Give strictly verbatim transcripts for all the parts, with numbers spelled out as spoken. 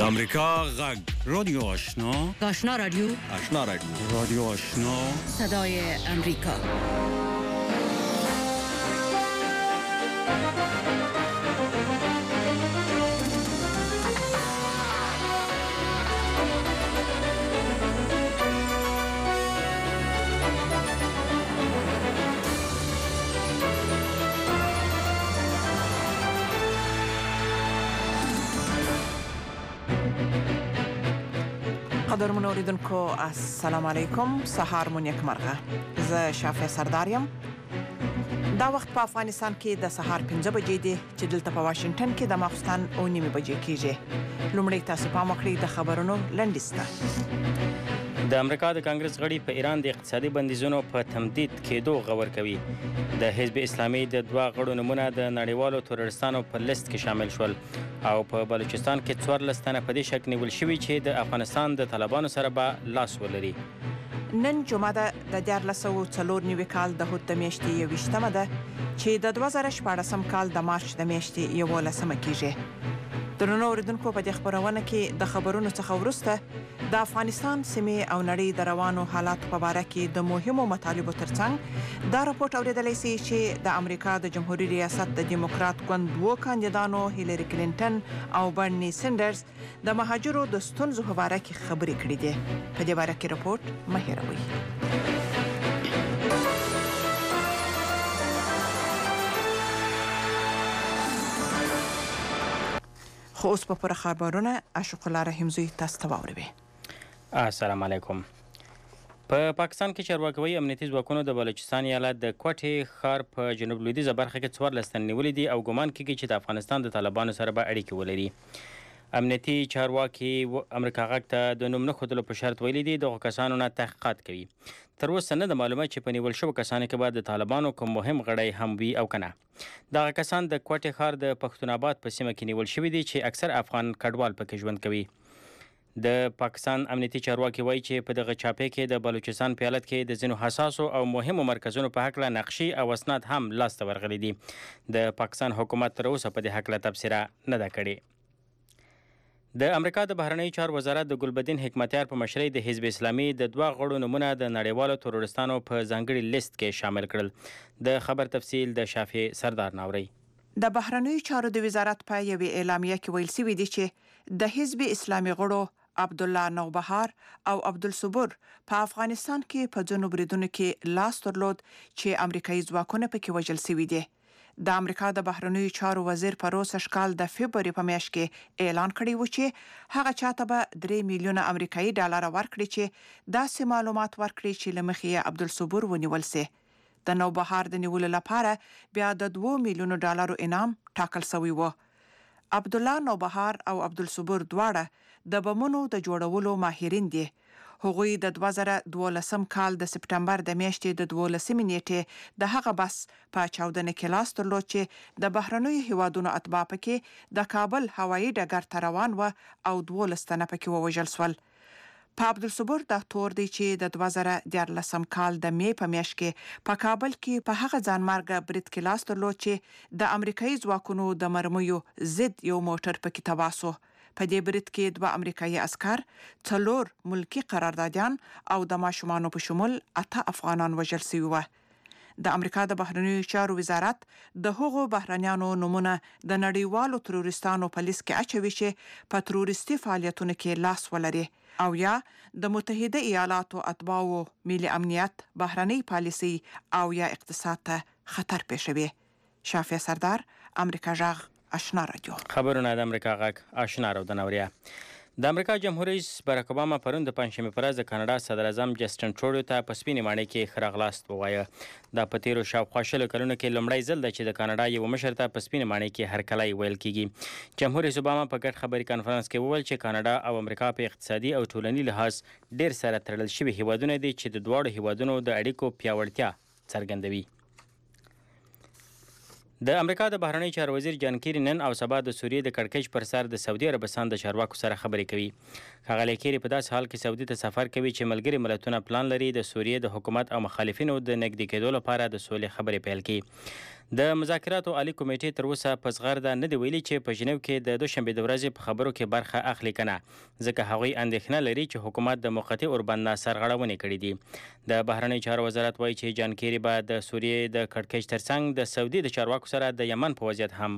امریکا غږ رادیو آشنا آشنا رادیو آشنا رادیو رادیو آشنا صدای امریکا. قدرمن اوریدونکو السلام علیکم، سهار مو نیکمرغه. زه شافعه سرداریم. دا وخت په افغانستان کې د سهار پنځه بجې دي چې دلته په واشنگټن کې د ماخوستن او نیمې بجې کېږي. لومړی تاسو پام وکړئ د خبرونو لنډیسته. د امریکا د کانګرس غړي په ایران د اقتصادي بندیزونو په تمدید کېدو غور کوي. د حزب اسلامي د دوه غړو نومونه د نړیوالو تروریستانو په لیست کې شامل شول او په بلوچستان کې څوارلس تنه په دې شک نیول شوي چې د افغانستان د طالبانو سره به لاس ولري. نن جمعه ده د دیارلس سوه څلور نوي کال د هوت د میاشتې یوویشتمه ده چې د دوه زره شپاړسم کال د مارچ د میاشتې یولسمه کېږي. درنو اوریدونکو، په دې خپرونه کې د خبرونو څخه وروسته د افغانستان سیمې او نړۍ د روانو حالاتو په باره کې د مهمو مطالبو ترڅنګ دا راپورټ اوریدلی سي چې د امریکا د جمهوریت ریاست د دیموکرات ګوند دوو کاندیدانو هیلری کلینټن او برني سینډرز د مهاجرو د ستونزو په باره کې خبرې کړې دي. په دې باره کې راپورټ مه هېروئ. خو اوس په پوره خبرونه اشوق الله رحیمزی تاسو ته واوروي. السلام علیکم. په پاکستان کې چارواکي امنیتي ځواکونو د بلوچستان ایالت د کوټې ښار په جنوب لویدیځه برخه کې څوارلس تن نیولي دي او ګمان کېږي چې د افغانستان د طالبانو سره به اړیکې ولري. امنیتي چارواکي امریکا غږ ته د نوم نه ښودلو په شرط ویلي دي دغو کسانو نه تحقیقات کوي. تر اوسه نه د معلومه چې په نیول شوو کسانو کې به د طالبانو کوم مهم غړی هم وي او که نه. دغه کسان د کوټې ښار د پښتون آباد په سیمه کې نیول شوي دي چې اکثر افغان کډوال پکې ژوند کوي. د پاکستان امنیتي چارواکي وایي چې په دغه چاپې کې د بلوچستان په ایالت کې د ځینو حساسو او مهمو مرکزونو په هکله نقشې او اسناد هم لاسته ورغلي دي. د پاکستان حکومت تر اوسه په دې هکله تبصره نه ده کړې. د امریکا د بهرنیو چارو وزارت د ګلبدین حکمتیار په مشرۍ د حزب اسلامي د دوه غړو نومونه د نړیوالو تروریستانو په ځانګړي لیست کې شامل کړل. د خبر تفصیل د شافعه سردار ناوري. د بهرنیو چارو د وزارت په یوې اعلامیه کې ویل شوي دي چې د حزب اسلامي غړو عبدالله نوبهار او عبدالصبور په افغانستان کې په ځینو بریدونو کې لاس درلود چې امریکایي ځواکونه پکې وژل شوي دي. د امریکا د بهرنیو چارو وزیر پروس اشکال د فبروري په میاشت کې اعلان کړی و چې هغه چاته به درې میلیونه امریکایي ډالر ورکړي چې داسې معلومات ورکړي چې له مخې یې عبدالصبور ونیول سي. د نوبهار د نیولو لپاره بیا د دوو میلیونو ډالرو انعام ټاکل شوی و. عبدالله نوبهار او عبدالصبور دواړه د بمونو د جوړولو ماهرین دي. هغوی د دوه زره دولسم کال د سپټمبر د میاشتې د دولسمې نیټې د هغه بس په چاودنه کې لاس درلود چې د بهرنیو هیوادونو اتباع پکې د کابل هوایي ډګر ته روان و او دولس تنه پکې ووژل شول. په عبدالصبور دا تور دی چې د دوه زره دیارلسم کال د می په میاشت کې په کابل کې په هغه ځانمرګه برید کې لاس درلود چې د امریکایي ځواکونو د مرمیو ضد یو موټر پکې تباه شو. په دې برید کې دوه امریکایي عسکر، څلور ملکی قراردادیان او د ماشومانو په شمول اته افغانان وژل شوي وو. د امریکا د بهرنیو چارو وزارت د هغو بهرنیانو نومونه د نړیوالو تروریستانو په لیست کې اچوي چې په تروریستي فعالیتونو کې لاس ولري او یا د متحده ایالاتو اتباعو ملي امنیت، بهرنۍ پالیسي او یا اقتصاد ته خطر پېښوي. شافعه سردار، امریکا غږ آشنا رادیو. خبرونه د امریکا غږ آشنا رادیو نوریا. د امریکا جمهور رئیس باراک اوباما پرون د پنجشنبې په ورځ د کاناډا صدر اعظم جسټن ټروډو ته په سپینې ماڼۍ کې ښه راغلاست ووایه. دا په تیرو شاوخوا شلو کلونو کې لومړی ځل ده چې د کاناډا یو مشر ته په سپینې ماڼۍ کې هرکلی ویل کیږي. جمهور رئیس اوباما په ګډ خبري کانفرنس کې وویل چې کاناډا او امریکا په اقتصادي او ټولني لحاظ ډیر سره تړل شوي هیوادونه دي چې د دواړو هیوادونو د اړیکو پیاوړتیا څرګندوي. د امریکا د بهرنیو چارو وزیر جان کیری نن او سبا د سوریې د کړکېچ پر سر د سعودي عربستان د چارواکو سره خبرې کوي. ښاغلی کیری په داسې حال کې سعودي ته سفر کوي چې ملګري ملتونه پلان لري د سوریې د حکومت او مخالفینو د نږدې کېدو لپاره د سولې خبرې پیل کړي. د مذاکراتو عالی کمیټې تر اوسه په زغرده نه دی ویلي چې په ژنیو کې د دوشنبې د ورځې په خبرو کې برخه اخلي که نه، ځکه هغوی اندېښنه لري چې حکومت د موقتي اوربند نه سرغړونې کړي دي. د بهرنیو چارو وزارت وایي چې جان کیري به د سوریې د کړکېچ ترڅنګ د سعودي د چارواکو سره د یمن په وضعیت هم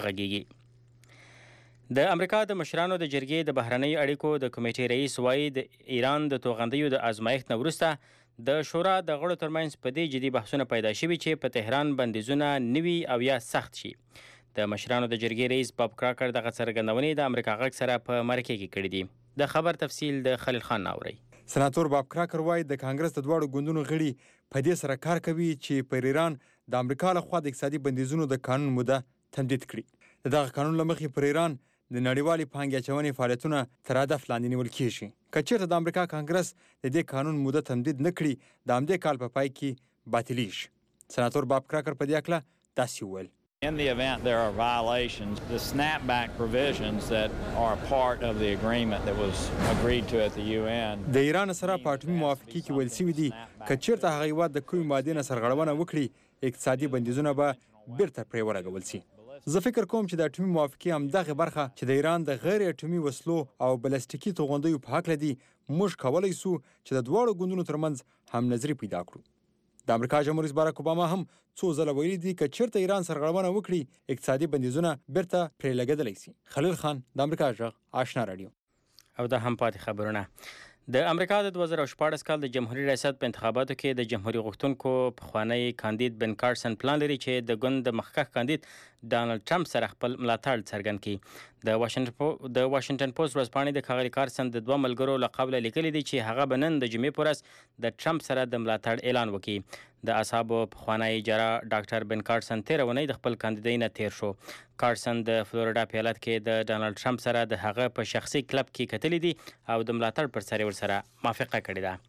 وغږیږي. د امریکا د مشرانو د جرګې د بهرنیو اړیکو د کمیټې رئیس وایي د ایران د توغندیو د ازمایښت نه وروسته د شورا د غړو ترمنځ په دې جدي بحثونه پیدا شوي چې په تهران بندیزونه نوي او یا سخت شي. د مشرانو د جرګې رئیس باب کراکر دغه څرګندونې د امریکا غږ سره په مرکه کې کړي دي. د خبر تفصیل د خلیل خان ناوري. سناتور باب کراکر وایي د کانګرس د دواړو ګوندونو غړي په دې سره کار کوي چې پر ایران د امریکا لخوا د اقتصادي بندیزونو د قانون موده تمدید کړي. د دغه قانون له مخې پر ایران د نړیوالې پانګې اچونې فعالیتونه تر هدف لاندې نیول کیږي. که چیرته د امریکا کانګرس د دې قانون موده تمدید نه کړي د همدې کال په پای کې باطلیږي. سناتور باب کراکر په دې هکله داسې وویل: In the event there are violations, the snapback provisions that are part of the agreement that was agreed to at the U N. د ایران سره په اټومي موافقې کې ویل شوي دي که چیرته هغه هیواد د کومې مادې نه سرغړونه وکړي اقتصادي بندیزونه به بیرته پرې ولګول شي. زه فکر کوم چې د اټومي موافقې همدغه برخه چې د ایران د غیر اټومي وسلو او بلستیکي توغندیو په هکله دي موږ کولی سو چې د دواړو ګوندونو ترمنځ هم نظري پیدا کړو. د امریکا جمهور رئیس باراک اوباما هم څو ځله ویلي دي که چیرته ایران سرغړونه وکړي اقتصادي بندیزونه بیرته پرې لګېدلی شي. خلیل خان، د امریکا غږ، آشنا راډیو. او د هم پاتې خبرونه. د امریکا د دوه زره شپاړس کال د جمهوریت ریاست په انتخاباتو کې د جمهوریت غوښتونکو پخوانی کاندید بن کارسن پلان لري چې د ګوند د مخکښ کاندید ډانلډ ټرمپ سره خپل ملاتړ څرګند کړي. د واشنګټن د واشنګټن پوسټ ورځپاڼې د ښاغلي کارسن د دوه ملګرو له قبله لیکلي دي چې هغه به نن د جمعې په ورځ د ټرمپ سره د ملاتړ اعلان وکړي. د اعصابو پخوانی جراح ډاکټر بن کارسن تېره اونۍ د خپل کاندیدۍ نه تېر شو. کارسن د فلوریډا په ایالت کې د ډانلډ ټرمپ سره د هغه په شخصي کلب کې کتلي دي او د ملاتړ پر سر یې ورسره موافقه کړې ده.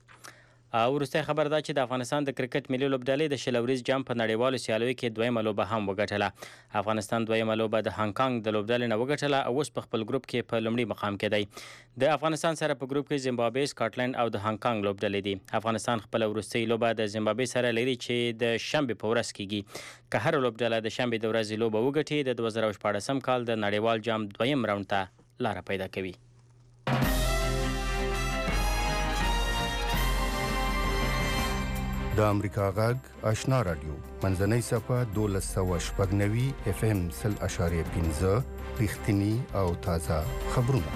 او وروستی خبر دا چې د افغانستان د کرکټ ملي لوبډلې د شل اوریز جام په نړیوالو سیالیو کې دویمه لوبه هم وګټله. افغانستان دویمه لوبه د هانګ کانګ د لوبډلې نه وګټله او اوس په خپل ګروپ کې په لومړي مقام کې دی. د افغانستان سره په ګروپ کې زیمبابوې، سکاټلند او د هانګ کانګ لوبډلې دي. افغانستان خپل وروستۍ لوبه د زیمبابوې سره لري چې د شنبې په ورځ کېږي. که هر لوبډله د شنبې د ورځې لوبه وګټي د دوه زره شپاړسم کال د نړیوال جام دویم راوند ته لاره پیدا کوي. د امریکا غږ آشنا رادیو منځنۍ صفحه دولس سوه شپږ نوي اف ام سل اشاریه پنځه رښتیني او تازه خبرونه.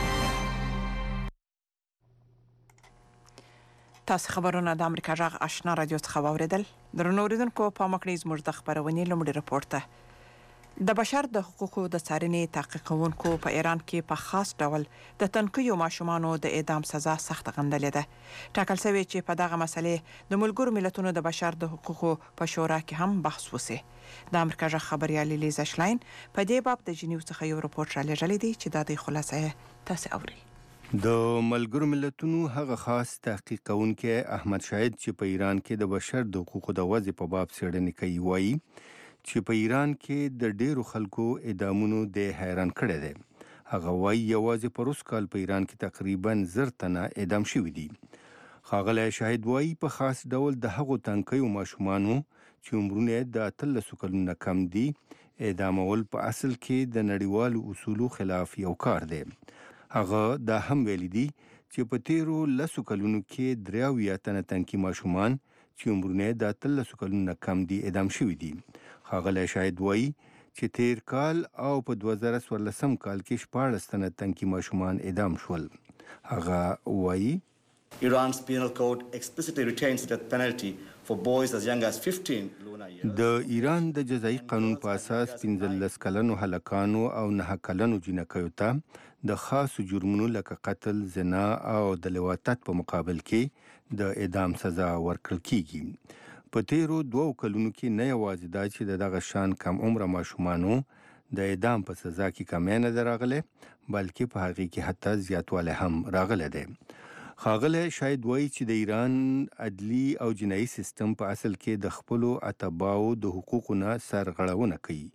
تاسو خبرونه د امریکا غږ آشنا رادیو څخه واوریدل. درنو اوریدونکو په مکړنیز زموږ د خبرونې لومړي رپورټ ته د بشر د حقوقو د څارنې تحقیقونکو په ایران کې په خاص ډول د تنکیو ماشومانو د اعدام سزا سخت غندلې ده. ټاکل شوی چې په دغه مسلې د ملګرو ملتونو د بشر د حقوقو په شورا کې هم بحث وشي. د امریکا غږ خبريالې لیزا شلاین په دې باب د جنیو څخه یو رپورټ را لېږلی دی چې د دې خلاصه تاسو اورئ. د ملګرو ملتونو هغه خاص تحقیق کوونکی احمد شاهد چې په ایران کې د بشر د حقوقو د وضع په باب څېړنې کوي وایي چې په ایران کې د ډیرو خلکو اعدامونو د حیران کړی دی. هغه وایي یوازې په روس کال په ایران کې تقریبا زر تنه اعدام شوي دي. ښاغلی شاهد وایي په خاص ډول د هغو تنکیو ماشومانو چې عمرونه د اتلسو کلونو نه کم دي اعدامول په اصل کې د نړیوالو اصولو خلاف یو کار دی. هغه دا هم ویلي دي چې په تیرو لسو کلونو کې درې اویا تنه تنکي ماشومان چې عمرونه د اتلسو کلونو نه کم دي اعدام شوي دي. ښاغلی شاهد وایي چې تیر کال او په دوه زره څوارلسم کال کې شپاړس تنه تنکي ماشومان اعدام شول. هغه وایي Iran's penal code explicitly retains the death penalty for boys as young as fifteen د ایران د جزایي قانون په اساس پنځلس کلنو هلکانو او نه کلنو جنکیو ته د خاصو جرمونو لکه قتل، زنا او د لواطت په مقابل کې د اعدام سزا ورکړل کیږي. په تیرو دوو کلونو کې نه یوازې دا چې د دغه شان کم عمره ماشومانو د اعدام په سزا کې کمی نه ده راغلی بلکې په هغې کې حتی زیاتوالی هم راغلی دی. ښاغلی شاید وایي چې د ایران عدلي او جنایي سیستم په اصل کې د خپلو اتباعو د حقوقو نه سرغړونه کوي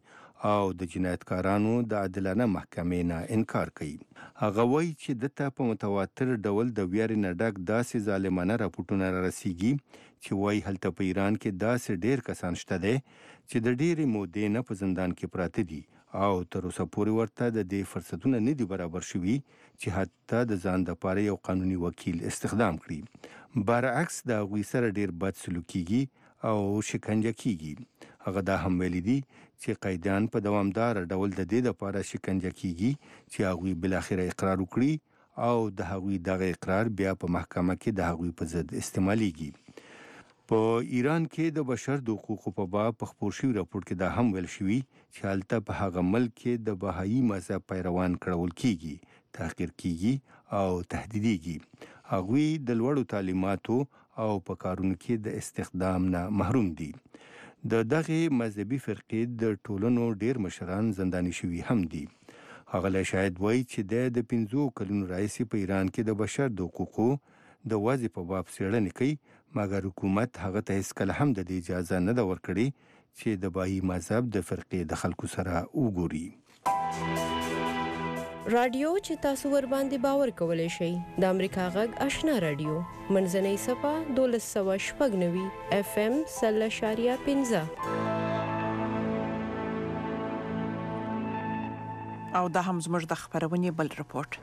او د جنایتکارانو د عادلانه محکمې نه انکار کوي. هغه وایي چې دته په متواتر ډول د ویارې نه ډک داسې ظالمانه راپورټونه رارسیږي چې وایي هلته په ایران کې داسې ډېر کسان شته دی چې د ډېرې مودې نه په زندان کې پراته دي او تر اوسه پورې ورته د دې فرصتونه نه دي برابر شوي چې حتی د ځان دپاره یو قانوني وکیل استخدام کړي. برعکس د هغوی سره ډېر بد سلوک کیږي او شکنجه کیږي. هغه دا هم ویلي دي چې قیدیان په دوامدار ډول د دې دپاره شکنجه کیږي چې هغوی بالاخره اقرار وکړي او د هغوی دغه اقرار بیا په محکمه کې د هغوی په ضد استعمالیږي. په ایران کې د بشر د حقوقو په باب په خپور شوي راپور کې دا هم ویل شوي چې هلته په هغه ملک کې د بهایي مذهب پیروان کړول کیږي، تحقیر کیږي او تهدیدیږي. هغوی د لوړو تعلیماتو او په کارونو کې د استخدام نه محروم دي. د دغه مذهبي فرقې د ټولنو ډیر مشران زنداني شوي هم دي. هغه شاید وایي چې د پنځو کلونو راهیسې په ایران کې د بشر د حقوقو د وضع په باب څېړنې کوي، مګر حکومت هغه ته هیڅکله هم د دې اجازه نه ده ورکړې چې د بهایي مذهب د فرقې د خلکو سره وګوري. رادیو چې تاسو ور باندې باور کولای شئ د امریکا غږ آشنا رادیو منځنۍ صفه دولس سوه شپږ نوي اف ام سل اشاریه پنځه او دا هم زموږ د خبرونې بل رپورټ.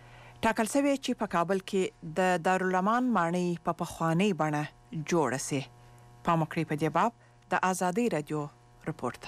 ټاکل شوی چې په کابل کې د دارالامان ماڼۍ په پخوانۍ بڼه جوړه سي. پام وکړئ په دې باب د ازادي رادیو رپورټ.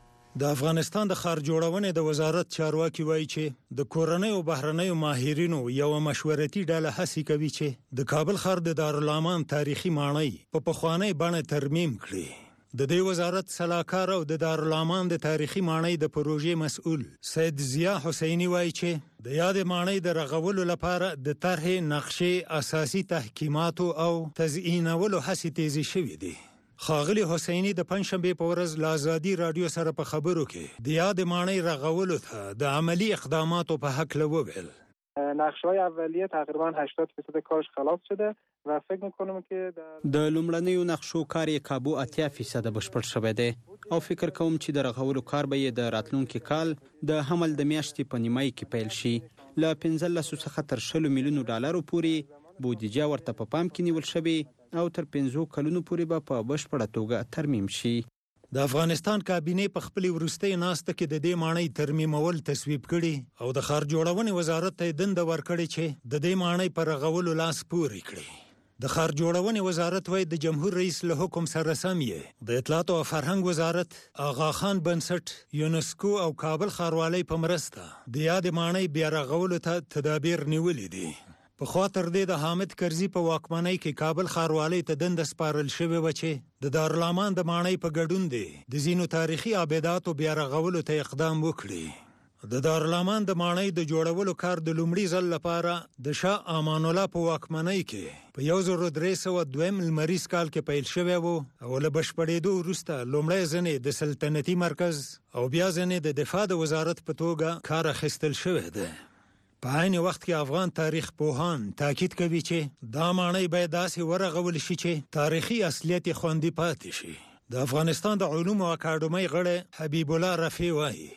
د افغانستان د ښار جوړونې د وزارت چارواکي وایي چې د کورنۍ او بهرنیو ماهرینو یو مشورتي ډله هڅې کوي چې د کابل ښار د دارالامان تاریخي ماڼۍ په پخوانۍ بڼه ترمیم کړي. د دې وزارت سلاکار او د دارالامان د تاریخي ماڼۍ د پروژې مسؤل سید ضیا حسینی وایي چې د یاد ماڼۍ د رغولو لپاره د طرحې نقشې اساسي تحکیمات او تزیینولو هڅې تیزی شوې دي. ښاغلي حسینی د پنځشنبې په ورځ له ازادي رادیو سره په خبرو کې د یاد ماڼۍ رغولو ته د عملی اقداماتو په هکله وویل. نقشه‌های اولیه تقریبا هشتاد درصد کارش خلاص شده و فکر می‌کنم که د لومړنیو نقشو کار یې کابو اتیا فیصد بشپړ شوی دی او فکر کوم چې د رغولو کار به یې د راتلونکي کال د حمل د میاشتې په نیمایي کې پیل شي. له پنځلسو څخه تر شلو میلیونو ډالرو پورې بودیجه ورته په پام کې نیول شوې او تر پنځو کلونو پورې به په بشپړه توګه ترمیم شي. د افغانستان کابینې په خپل وروستۍ ناسته کې د دې ماڼۍ ترمیمول تصویب کړي او د ښار جوړونې وزارت ته دنده ورکړې چې د دې ماڼۍ پر رغولو لاس پورې کړي. د ښار جوړونې وزارت وایي د جمهور رئیس له حکم سره سم یې د اطلاعات او فرهنګ وزارت، آغا خان بنسټ، یونسکو او کابل ښاروالۍ په مرسته د یاد ماڼۍ بیا رغولو ته تدابیر نیولې دي. په خوا تر دې د حامد کرزي په واکمنۍ کې کابل ښاروالۍ ته دنده سپارل شوې وه چې د دارالامان د ماڼۍ په ګډون دی د ځینو تاریخي آباداتو بیا رغولو ته اقدام وکړي. د دارالامان د ماڼۍ د جوړولو کار د لومړي ځل لپاره د شاه امان الله په واکمنۍ کې په یو زر درې سوه دویم لمریز کال کې پیل شوی و او له بشپړېدو وروسته لومړی ځنې د سلطنتي مرکز او بیا ځنې د دفاع د وزارت په توګه کار اخیستل شوی دی. په عین وخت کې افغان تاریخ پوهان تاکید کوي چې دا ماڼۍ باید داسې ورغول شي چې تاریخي اصلیت یې خوندي پاتې شي. د افغانستان د علومو اکاډمۍ غړی حبیب الله رفیع وایي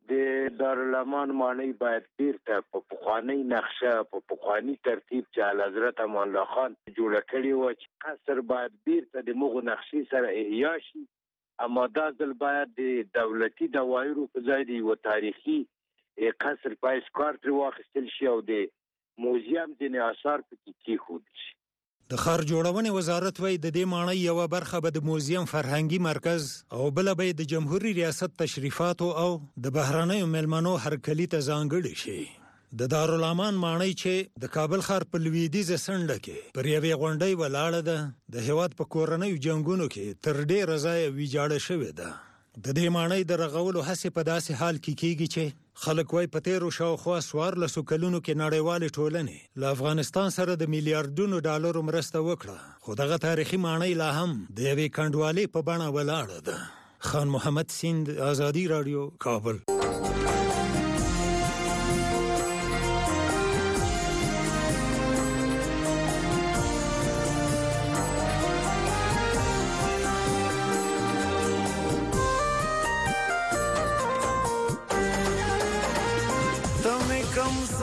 د دارالامان ماڼۍ باید بیرته په پخوانۍ نقشه په پخواني ترتیب چې اعلیحضرت امان الله خان جوړه کړې وه چې قصر باید بیرته د مغو نقشې سره احیا شي، اما دا ځل باید د دولتي دواایرو په ځای د یوه تاریخي قصر په اسکار ترې واخیستل شي او د موزیم ځینې اثار پکې کېښودل شي. د ښار جوړونې وزارت وایي د دې ماڼۍ یوه برخه به د موزیم فرهنګي مرکز او بله به د جمهوري ریاست تشریفاتو او د بهرنیو میلمنو هرکلي ته ځانګړې شي. د دارالامان ماڼۍ چې د کابل ښار په لویدیځه څنډه کې پر یوې غونډۍ ولاړه ده د هېواد په کورنیو جنګونو کې تر ډېره ځایه ویجاړه شوې ده. د دې ماڼۍ د رغولو هڅې په داسې حال کې کیږي چې خلک وایي په تیرو شاوخوا څوارلسو کلونو کې نړیوالې ټولنې له افغانستان سره د میلیارډونو ډالرو مرسته وکړه، خو دغه تاریخي ماڼۍ لا هم د یوې کنډوالې په بڼه ولاړه ده. خان محمد سیند، ازادي رادیو، کابل.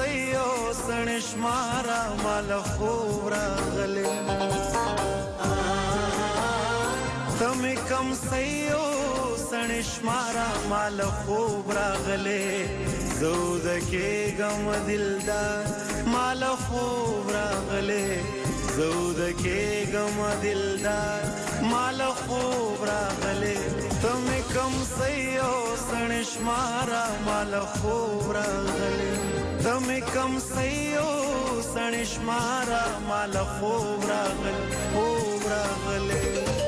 سيو سنشمارا مال خوب راغلي تم کم سيو سنشمارا مال خوب راغلي زود کې غم دلدار مال خوب راغلي زود کې غم دلدار مال خوب راغلي تم کم سيو سنشمارا مال خوب راغلي تم کم سيو سنشمارا مال خوب راغلي خوب راغلي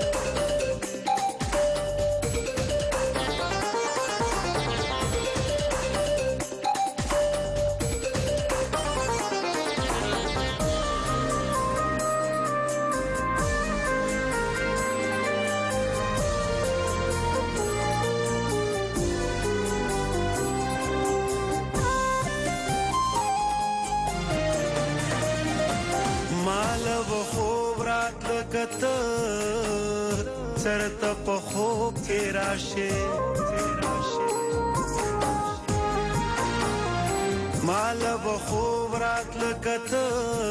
کته سرته په خوب کې راشه مال به خوب راتل کته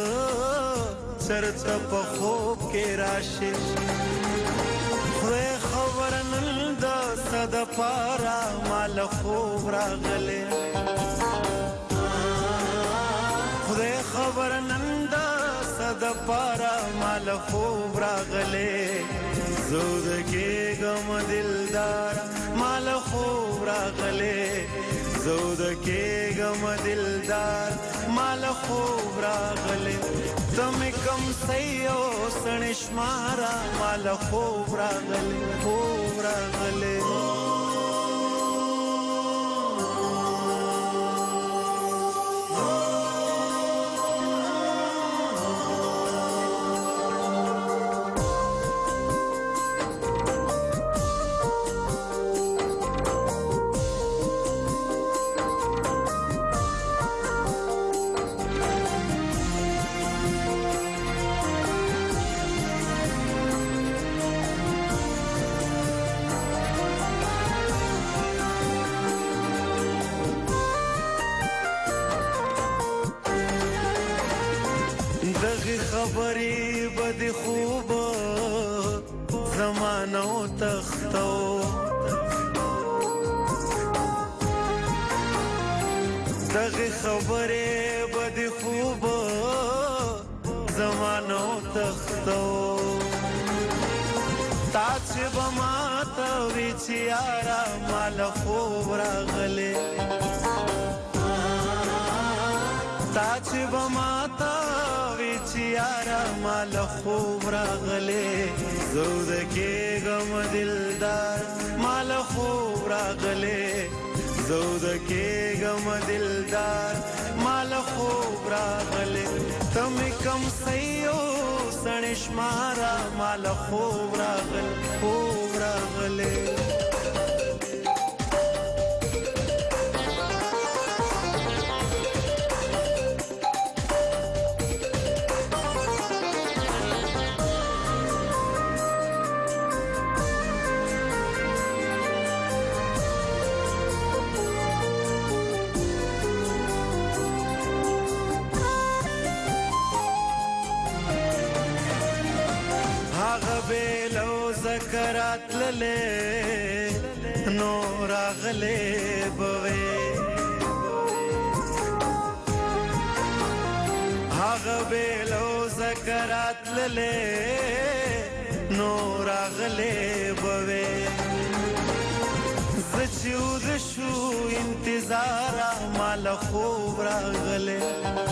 سرته په خوب کې راشه خدای خبر نن د صد پارا مال خوب راغله خدای خبر نن د پارا مال خوب راغله زود کې غم دلدار مال خوب راغله زود کې غم دلدار مال خوب راغله تم کم سيو سنشمارا مال خوب راغله خوب راغله خبرې بد خوب زمانو تختو دغه خبرې بد خوب زمانو تختو تاج بما ته وی چیارا مال خوب راغله تاج بما ته چیارا مال خوب راغله زود کې غم دلدار مال خوب راغله زود کې غم دلدار مال خوب راغله تم کم سيو سنشمارا مال خوب راغله خوب راغله ذکرات لله نور اغله بوي هغه بلو ذکرات لله نور اغله بوي زچود شو انتظار مال خوب راغله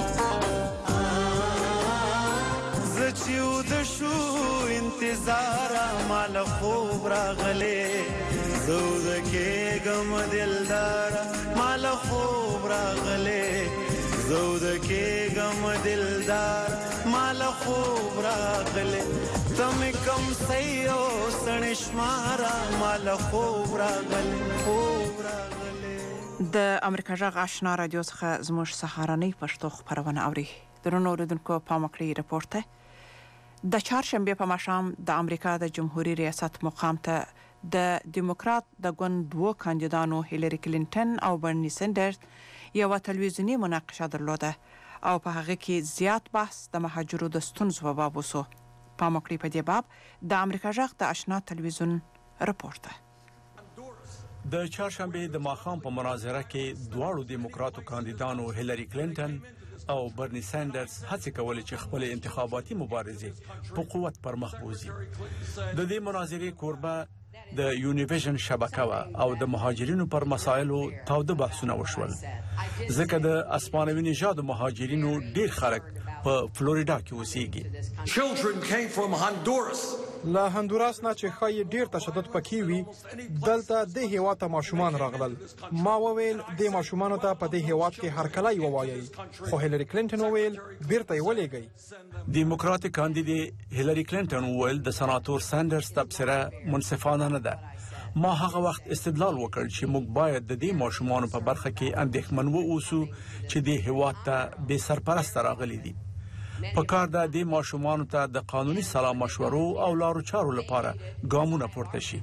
زچود شو انتظار مال خوب راغله زود کې غم دلدار مال خوب راغله زود کې غم دلدار مال خوب راغله تم کم سيو سنشمارا مال خوب راغله خوب راغله د امریکا جغ آشنا رادیو څخه زموږ سهارنۍ پښتو خبرونه اوري درنو اوریدونکو پام وکړئ رپورټ ته د چهارشنبه په ماښام د امریکا د جمهوریت ریاست مقام ته د دیموکرات د ګوند دوه کاندیدانو هیلری کلینټن او برنی سندرز یو تلویزیونی مناقشه درلوده او په هغه کې زیات بحث د مهاجرو د ستونزو په باب وسو. پام وکړئ په دې باب د امریکا غږ د آشنا تلویزیون رپورټ ده. د چهارشنبه د ماښام په مناظره کې دواړو دیموکراتو کاندیدانو هیلری کلینټن او برنی سانډرز هڅه کولې چې خپل انتخاباتي مبارزې په قوت پر مخ بوزي. د دې مناظرې کوربه د یونیویژن شبکه وا او د مهاجرینو پر مسایلو تاوده بحثونه وشول. ځکه د اسپانوي نژاد مهاجرینو ډیر خلک په فلوریدا کې اوسېږي. Children came from Honduras. له هندوراس نه چې خای ډیر تشدد پکې وي دلته د هیواد ته ماشومان راغلل. ما وویل د ماشومانو ته په دې هیواد کې هر کله یو وایي خو هیلری کلینټن وویل بیرته یې ولېږئ. دیموکراټک کاندید هیلری کلینټن وویل د سناتور سانډرز تبصره منصفانه نه ده. ما هغه وخت استدلال وکړ چې موږ باید د دې ماشومانو په برخه کې اندېښمن ووسو چې د هیواد ته بې سرپرست راغلي دي. په کار ده د ماشومانو ته د قانوني سلا مشورو او لارو چارو لپاره ګامونه پورته شي.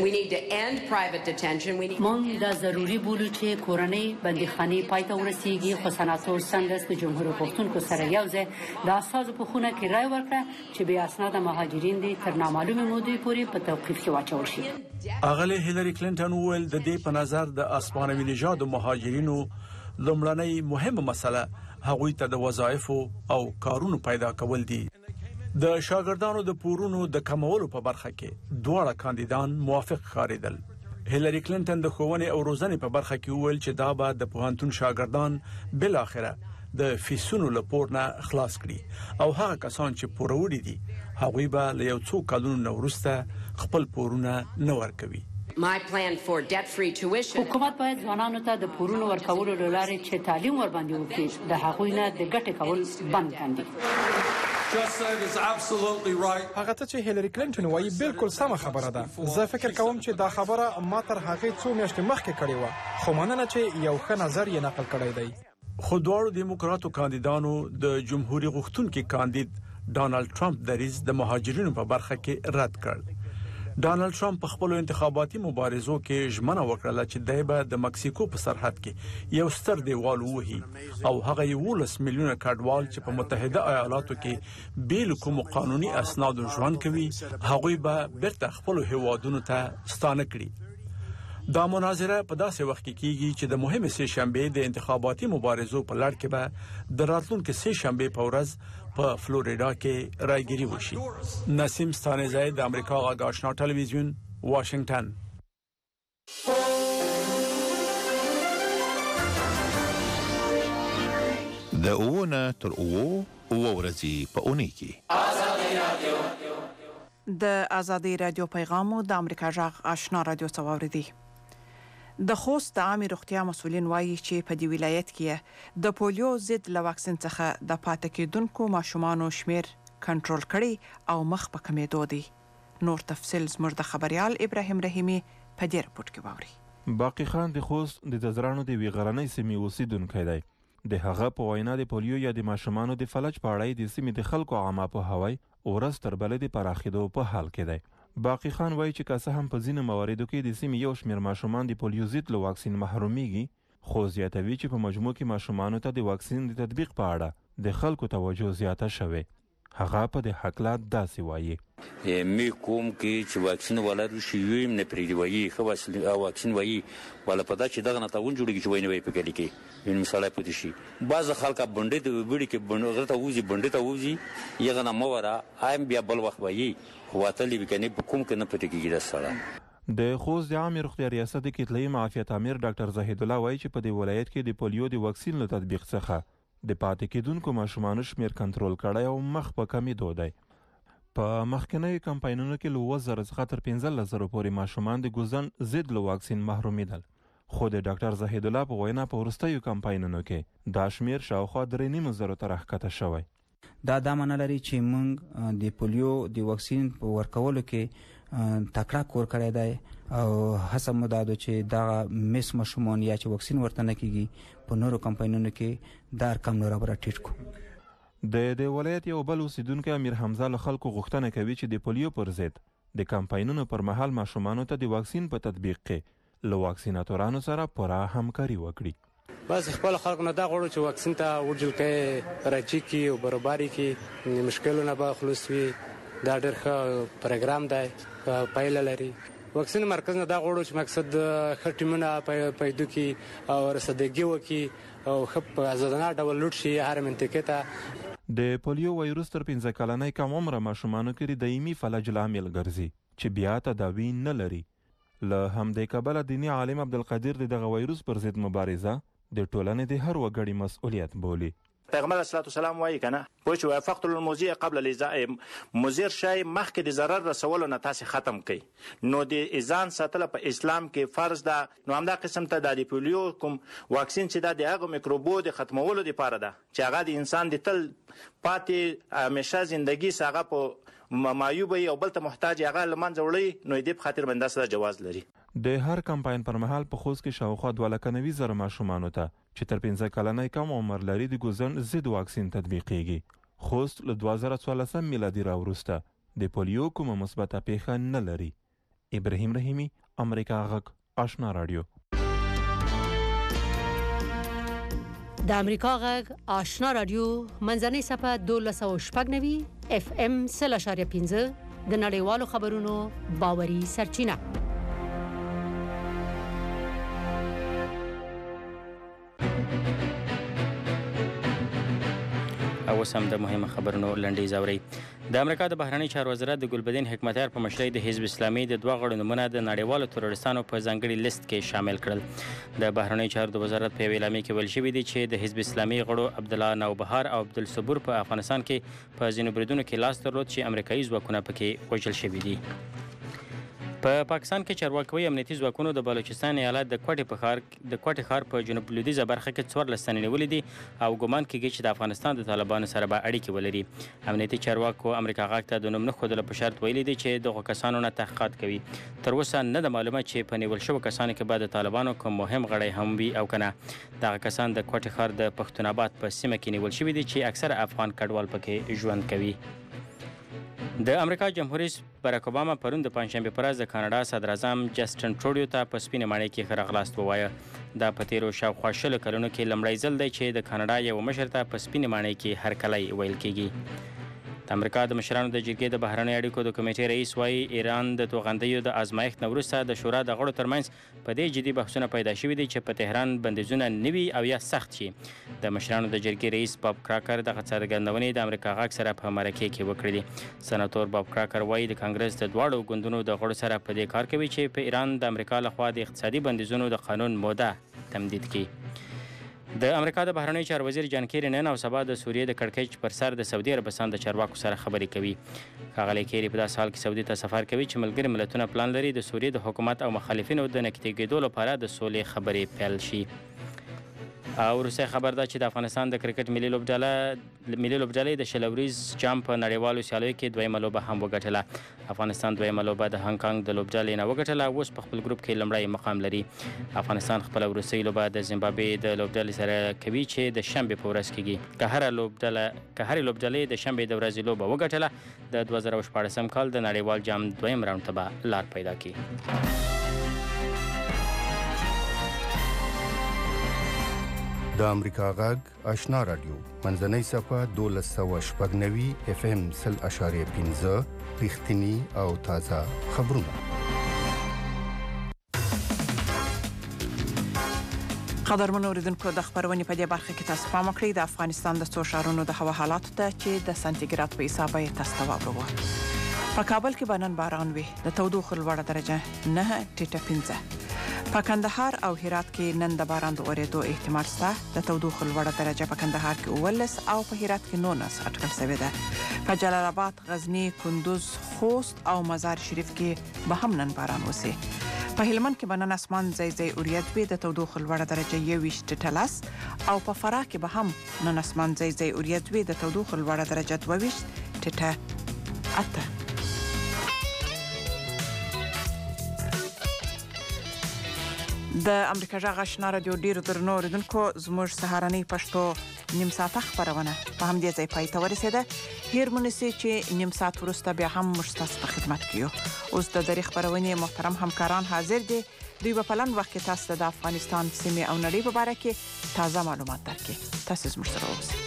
مونږ دا ضروری بولو چې کورنۍ بندیخانې پای ته ورسیږي خو سناتور سانډرز د جمهور پښتونکو سره یو ځای د اساسو په خونه کې رائے ورکړه چې بې اسناده مهاجرین دي تر نامعلومه مودې پورې په توقیف کې واچول شي. اغلی هیلری کلینټن وویل د دې په نظر د اسپانوي نژاد مهاجرینو لومړنۍ مهمه مسله هغوی ته د وظایفو او کارونو پیدا کول دي. د شاګردانو د پورونو د کمولو په برخه کې دواړه کاندیدان موافق ښکارېدل. هیلری کلینټن د ښوونې او روزنې په برخه کې وویل چې دا به د پوهنتون شاګردان بل اخره د فیسونو له پور نه خلاص کړي او هغه کسان چې پور وړي دي هغوی به له یو څو کلونو نه وروسته خپل پورونه نه ورکوي. حکومت باید ځوانانو ته د پورونو ورکولو له لارې چې تعلیم ورباندې وکړي د هغوی نه د ګټې کول بند کړي. هغه څه چې هیلری کلینټن وایي بالکل سمه خبره ده. زه فکر کوم چې دا خبره ما تر هغې څو میاشتې مخکې کړې وه خو مننه چې یو ښه نظر یې نقل کړی دی. خو دواړو دیموکراتو کاندیدانو د جمهوریت غوښتونکي کاندید ډانلډ ټرمپ دریځ د مهاجرینو په برخه کې رد کړ. ډانلډ ټرمپ په خپل انتخاباتي مبارزو کې ژمنه وکړه چې دی به د مکسیکو په سرحد کې یو ستر دیوال ووهي او هغه یولس میلیونه کډوال چې په متحده ایالاتو کې بیل کوم قانوني اسنادو ژوند کوي هغوی به بیرته خپل هیوادونو ته ستانه کړي. دا مناظره په داسې وخت کې کیږي چې د مهمه سه شنبه د انتخاباتي مبارزو په لړ کې به د راتلونکي سه شنبه په ورځ په فلوریدا کې رایګيري وشي. نسیم ستانزی د امریکا غږ آشنا ټلویزیون واشنگټن. د اوونه تر اوو اوو ورځې په اونۍ کې آزادي رادیو د آزادي رادیو پیغامو د امریکا غږ آشنا رادیو څووري د خوست د عامه روغتیا مسولین وایي چې په دې ولایت کې د پولیو ضد له واکسین څخه د پاتې کېدونکو ماشومانو شمیر کنټرول کړي او مخ په کمېدو دي. نور تفصیل زموږ د خبريال ابراهیم رحیمی په دې رپورت کې واوري. باقی خان د خوست د ززرانو د ویغرنۍ سیمې اوسیدونکی دی. د هغه په وینا د پولیو یا د ماشومانو د فلج په اړه د سیمې د خلکو عامه په هوای ورځ تر بلې د پراخېدو په حال کې دی. باقی خان وایي چې که څه هم په ځینو مواردو کې د سیمې یو شمېر ماشومان د پولیو ضد له واکسین محرومیږي خو زیاتوي چې په مجموع کې ماشومانو ته د واکسین د تطبیق په اړه د خلکو توجه زیاته شوه. هغه په د حقلات داسې وایي می کوم کې چې واکسین ولر شي ویم نه پریدي وایي خو واکسین وایي ولا پدا چې دغه نه تاون جوړیږي چې ویني وای په کې کې یعنی مثال پدې شي بعض خلک بنډې ته ویډي کې بنډې ته وځي بنډې ته وځي یغه نه مورا ایم بیا بل وخت وایي خو اتلې وکني کوم کې نه پدې کېږي دا سره. د خوست د عامه روغتیا ریاست د کتلې معافیت امیر ډاکټر زاهد الله وایي چې په دې ولایت کې د پولیو د واکسین له تطبیق څخه د پاتې کېدونکو ماشومانو شمیر کنټرول کړی او مخ په کمېدو دی. په مخکنیو کمپاینونو کې له اووه زره څخه تر پنځلس زره پورې ماشومان د ګوزن ضد له واکسین محرومېدل خو د ډاکټر زاهد الله په وینا په وروستیو کمپاینونو کې دا شمیر شاوخوا درې نیمو زرو ته راښکته شوی. دا دا معنی لري چې موږ د پولیو د واکسین په ورکولو کې تکړه کور کړی دی او هڅه مو دا ده چې دا مس ماشومان یا چې واکسین ورته نه کیږي په نورو کمپاینونو کې دا رقم نور برابر ټیټ کو. د د ولایت یو بل اوسیدونکو امیر حمزه له خلکو غوښتنه کوي چې د پولیو پر ضد د کمپاینونو پر مهال ماشومانو ته د واکسین په تطبیق کې له واکسیناتورانو سره پوره همکاري وکړي. بس خپل خلکو نه دا غواړو چې واکسین ته ورجل کې راچی کی او برابرۍ کې مشکلونه به خلاص وي. دا ډېر ښه پروګرام دی، پایله لري. واکسین مرکز نه دا غواړو چې مقصد ښه ټیمونه پیدا کړي او رسیدګي وکړي او ښه په ازادانه ډول لوټ شي هر منطقې ته. د پولیو وایروس تر پنځه کلنۍ کم عمره ماشومانو کې دایمي فلج لامل ګرځي چې بیا تداوی نه لري. له همدې کبله دیني عالم عبدالقدیر د دغه وایروس پر ضد مبارزه د ټولنې د هر وګړي مسؤلیت بولي. پیغمبر صلی الله علیه وسلم وایي کنه پوه شو فقط الموزی قبل الازاء مزیر شای مخکې د ضرر رسولو نه تاسو ختم کړئ. نو د اذان ساتل په اسلام کې فرض ده. نو همدا قسم ته د پولیو کوم واکسین چې د هغه میکروبو د ختمولو لپاره ده چې هغه د انسان د تل پاتې همیشه ژوندۍ ساغه په معیوب او بل ته محتاج هغه لمنځه وړي. نو دې په خاطر باندې سره جواز لري. د هر کمپاین پر مهال په خوست کې شاوخوا دوه لکه نوي زره ماشومانو ته چې تر پنځه کلنۍ کم عمر لري د ګوزن ضد واکسین تطبیقیږي. خوست له دوه زره څوارلسم میلادي راوروسته د پولیو کومه مثبته پیښه نه لري. ابراهیم رحیمی، امریکا غږ، آشنا رادیو. د امریکا غږ آشنا رادیو منځنۍ صفحه دولس او شپږ نوي اف ام سل اشاریه پنځه د نړیوالو خبرونو باوري سرچینه. او سم د مهمه خبرونو لنډیز اوري. د امریکا د بهرنی چارو وزارت د ګلبدین حکمتیار په مشرۍ د حزب اسلامي د دوه غړو نومونه د نړیوالو تروریستانو په ځانګړي لیست کې شامل کړل. د بهرنی چارو د وزارت په اعلامیه کې ویل شوی دی چې د حزب اسلامي غړو عبدالله نوبهار او عبدالصبور په افغانستان کې په ځینو بریدونو کې لاس درلود چې امریکایي ځواکونه پکې وژل شوي دي. په پاکستان کې چارواکي امنیتي ځواکونو د بلوچستان ایالت د کوټې په ښار د کوټې ښار په جنوب لویدیځه برخه کې څوارلس تنې نیولي دي او ګمان کېږي چې د افغانستان د طالبانو سره به اړیکې ولري. امنیتي چارواکو امریکا غاک ته د نوم نه ښودلو په شرط ویلي دي چې دغو کسانو نه تحقیقات کوي. تر اوسه نه ده معلومه چې په نیول شوو کسانو کې به د طالبانو کوم مهم غړی هم وي او که نه. دغه کسان د کوټې ښار د پښتون آباد په سیمه کې نیول شوي دي چې اکثره افغان کډوال پکې ژوند کوي. د امریکا جمهور رئیس باراک اوباما پرون د پنجشنبې په ورځ د کاناډا صدراعظم جسټن ټروډیو ته په سپینې ماڼۍ کې ښه راغلاست ووایه. دا په تیرو شاوخوا شلو کلونو کې لومړی ځل دی چې د کاناډا یو مشر ته په سپینې ماڼۍ کې هرکلی ویل کېږي. د امریکا د مشرانو د جرګې د بهرنیو اړیکو د کمیټې رئیس وایي ایران د توغندیو د ازمایښت نه وروسته د شورا د غړو ترمنځ په دې جدي بحثونه پیدا شوي دي چې په تهران بندیزونه نه وي او یا سخت شي. د مشرانو د جرګې رئیس باب کراکر دغه څرګندونې د امریکا غږ سره په مرکې کې وکړې دي. سناتور باب کراکر وایي د کانګرس د دواړو ګوندونو د غړو سره په دې کار کوي چې په ایران د امریکا لخوا د اقتصادي بندیزونو د قانون موده تمدید کړي. د امریکا د بهرنیو چارو وزیر جان کیری نن او سبا د سوریې د کړکېچ پر سر د سعودي عربستان د چارواکو سره خبرې کوي. ښاغلی کیری په داسې حال کې سعودي ته سفر کوي چې ملګري ملتونه پلان لري د سوریې د حکومت او مخالفینو د نږدې کېدو لپاره د سولې خبرې پیل شي. او وروستی خبر ده چې د افغانستان د کرکټ ملي لوبډله ملي لوبډلې د شل اوریز جام په نړیوالو سیالیو کې دویمه لوبه هم وګټله. افغانستان دویمه لوبه د هانګ کانګ د لوبډلې نه وګټله او اوس په خپل ګروپ کې لومړی مقام لري. افغانستان خپله وروستۍ لوبه د زیمبابوې د لوبډلې سره کوي چې د شنبې په ورځ کېږي. که هره لوبډله که هرې لوبډلې د شنبې د ورځې لوبه وګټله د دوه زره شپاړسم کال د نړیوال جام دویم راوند ته به لار پیدا کړي. د امریکا غږ آشنا رادیو منځنۍ صفحه دولس سوه شپږ نوي اف ام سل اشاریه پنځه رښتیني او تازه خبرونه. قدرمنو اوریدونکو د خبرونې په دې برخه کې تاسو پام وکړئ د افغانستان د څو ښارونو د هوا حالاتو ته چې د سانتیګراد په حساب یې تاسو ته واورو. په کابل کې به نن باران وي د تودوخې لوړه درجه نه ټیټه پنځه. په کندهار او هرات کې نن د باران د اورېدو احتمال شته. د تودوخې لوړه درجه په کندهار کې اوولس او په هرات کې نولس اټکل شوې ده. په جلال آباد، غزنی، کندوز، خوست او مزار شریف کې به هم نن باران وشي. په هلمند کې به نن اسمان ځای ځای اوریځ وي د تودوخې لوړه درجه یوویشت ټیټه لس او په فراه کې به هم نن اسمان ځای ځای اوریځ وي د تودوخې لوړه درجه دوه ویشت ټیټه اته. د امریکا غږ آشنا رادیو ډیرو درنو اوریدونکو زموږ سهارنۍ پښتو نیم ساعته خبرونه په همدې ځای پای ته ورسېده. هیر مونږ چې نیم ساعت وروسته بیا هم موږ ستاسو په خدمت کې یو. اوس د درې خبرونې محترم همکاران حاضر دي دوی په پلان وخت کې تاسو د افغانستان سیمه او نړۍ په اړه کې تازه معلومات درکړي. تاسو زموږ سره اوسئ.